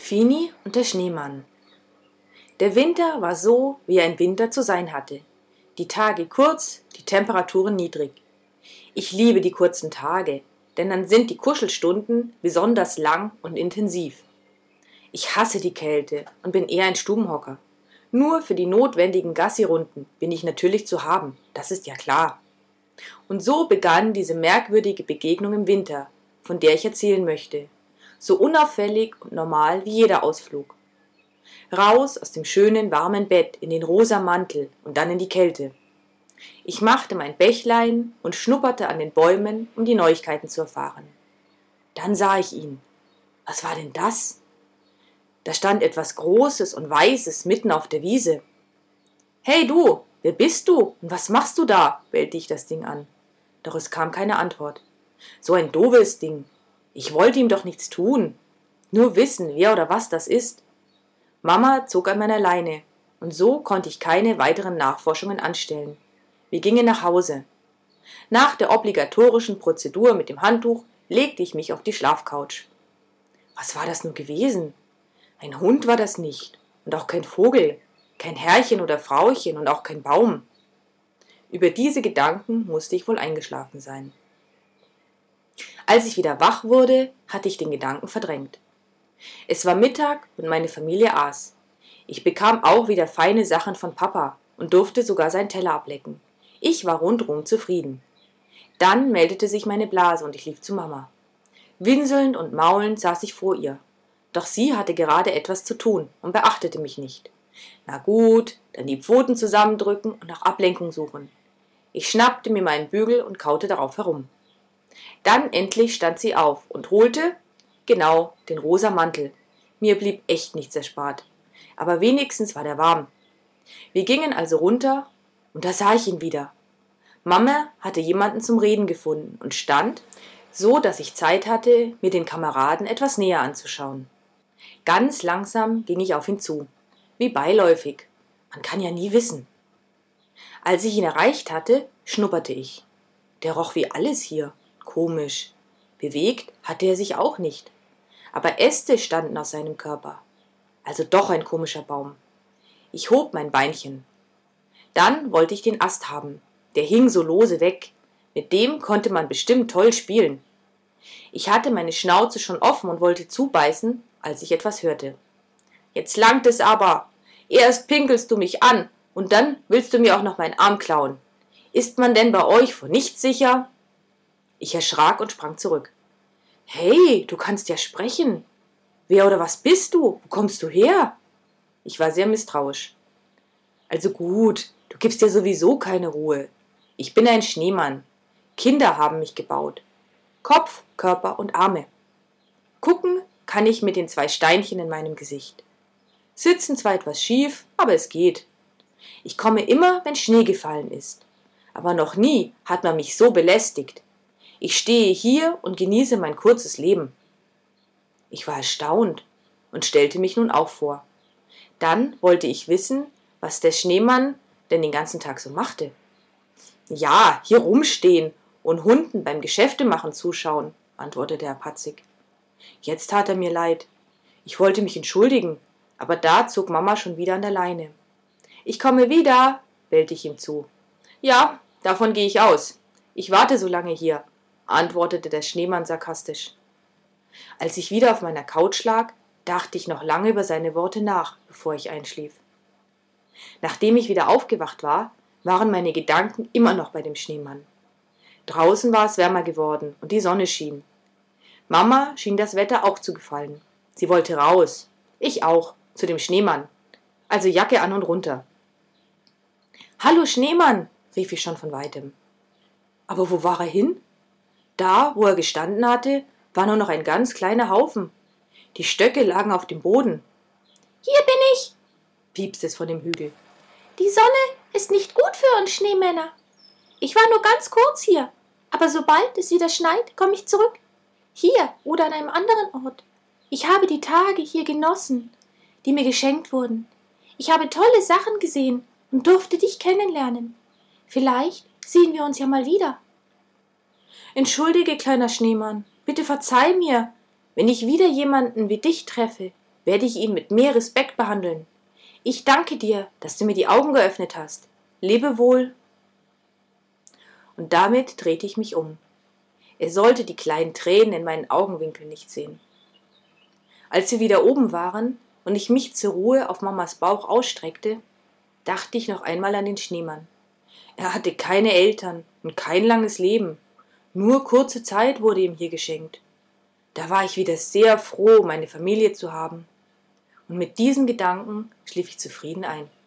Fini und der Schneemann. Der Winter war so, wie ein Winter zu sein hatte. Die Tage kurz, die Temperaturen niedrig. Ich liebe die kurzen Tage, denn dann sind die Kuschelstunden besonders lang und intensiv. Ich hasse die Kälte und bin eher ein Stubenhocker. Nur für die notwendigen Gassi-Runden bin ich natürlich zu haben, das ist ja klar. Und so begann diese merkwürdige Begegnung im Winter, von der ich erzählen möchte. So unauffällig und normal wie jeder Ausflug. Raus aus dem schönen, warmen Bett in den rosa Mantel und dann in die Kälte. Ich machte mein Bächlein und schnupperte an den Bäumen, um die Neuigkeiten zu erfahren. Dann sah ich ihn. Was war denn das? Da stand etwas Großes und Weißes mitten auf der Wiese. »Hey du, wer bist du und was machst du da?« bellte ich das Ding an. Doch es kam keine Antwort. So ein doofes Ding. Ich wollte ihm doch nichts tun. Nur wissen, wer oder was das ist. Mama zog an meiner Leine, und so konnte ich keine weiteren Nachforschungen anstellen. Wir gingen nach Hause. Nach der obligatorischen Prozedur mit dem Handtuch legte ich mich auf die Schlafcouch. Was war das nur gewesen? Ein Hund war das nicht, und auch kein Vogel, kein Herrchen oder Frauchen und auch kein Baum. Über diese Gedanken musste ich wohl eingeschlafen sein. Als ich wieder wach wurde, hatte ich den Gedanken verdrängt. Es war Mittag und meine Familie aß. Ich bekam auch wieder feine Sachen von Papa und durfte sogar seinen Teller ablecken. Ich war rundum zufrieden. Dann meldete sich meine Blase und ich lief zu Mama. Winselnd und maulend saß ich vor ihr. Doch sie hatte gerade etwas zu tun und beachtete mich nicht. Na gut, dann die Pfoten zusammendrücken und nach Ablenkung suchen. Ich schnappte mir meinen Bügel und kaute darauf herum. Dann endlich stand sie auf und holte, genau, den rosa Mantel. Mir blieb echt nichts erspart. Aber wenigstens war der warm. Wir gingen also runter und da sah ich ihn wieder. Mama hatte jemanden zum Reden gefunden und stand, so dass ich Zeit hatte, mir den Kameraden etwas näher anzuschauen. Ganz langsam ging ich auf ihn zu, wie beiläufig. Man kann ja nie wissen. Als ich ihn erreicht hatte, schnupperte ich. Der roch wie alles hier. Komisch. Bewegt hatte er sich auch nicht. Aber Äste standen aus seinem Körper. Also doch ein komischer Baum. Ich hob mein Beinchen. Dann wollte ich den Ast haben. Der hing so lose weg. Mit dem konnte man bestimmt toll spielen. Ich hatte meine Schnauze schon offen und wollte zubeißen, als ich etwas hörte. »Jetzt langt es aber. Erst pinkelst du mich an und dann willst du mir auch noch meinen Arm klauen. Ist man denn bei euch vor nichts sicher?« Ich erschrak und sprang zurück. »Hey, du kannst ja sprechen. Wer oder was bist du? Wo kommst du her?« Ich war sehr misstrauisch. »Also gut, du gibst ja sowieso keine Ruhe. Ich bin ein Schneemann. Kinder haben mich gebaut. Kopf, Körper und Arme. Gucken kann ich mit den 2 Steinchen in meinem Gesicht. Sitzen zwar etwas schief, aber es geht. Ich komme immer, wenn Schnee gefallen ist. Aber noch nie hat man mich so belästigt. Ich stehe hier und genieße mein kurzes Leben.« Ich war erstaunt und stellte mich nun auch vor. Dann wollte ich wissen, was der Schneemann denn den ganzen Tag so machte. »Ja, hier rumstehen und Hunden beim Geschäftemachen zuschauen«, antwortete er patzig. Jetzt tat er mir leid. Ich wollte mich entschuldigen, aber da zog Mama schon wieder an der Leine. »Ich komme wieder«, bellte ich ihm zu. »Ja, davon gehe ich aus. Ich warte so lange hier«, antwortete der Schneemann sarkastisch. Als ich wieder auf meiner Couch lag, dachte ich noch lange über seine Worte nach, bevor ich einschlief. Nachdem ich wieder aufgewacht war, waren meine Gedanken immer noch bei dem Schneemann. Draußen war es wärmer geworden und die Sonne schien. Mama schien das Wetter auch zu gefallen. Sie wollte raus. Ich auch, zu dem Schneemann. Also Jacke an und runter. »Hallo Schneemann«, rief ich schon von weitem. Aber wo war er hin? Da, wo er gestanden hatte, war nur noch ein ganz kleiner Haufen. Die Stöcke lagen auf dem Boden. »Hier bin ich«, piepste es von dem Hügel. »Die Sonne ist nicht gut für uns Schneemänner. Ich war nur ganz kurz hier, aber sobald es wieder schneit, komme ich zurück. Hier oder an einem anderen Ort. Ich habe die Tage hier genossen, die mir geschenkt wurden. Ich habe tolle Sachen gesehen und durfte dich kennenlernen. Vielleicht sehen wir uns ja mal wieder.« »Entschuldige, kleiner Schneemann, bitte verzeih mir, wenn ich wieder jemanden wie dich treffe. werde ich ihn mit mehr Respekt behandeln. Ich danke dir, dass du mir die Augen geöffnet hast. Lebe wohl. Und damit drehte ich mich um. Er sollte die kleinen Tränen in meinen Augenwinkeln nicht sehen. Als wir wieder oben waren und ich mich zur Ruhe auf Mamas Bauch ausstreckte, dachte ich noch einmal an den Schneemann. Er hatte keine Eltern und kein langes Leben. Nur kurze Zeit wurde ihm hier geschenkt. Da war ich wieder sehr froh, meine Familie zu haben. Und mit diesen Gedanken schlief ich zufrieden ein.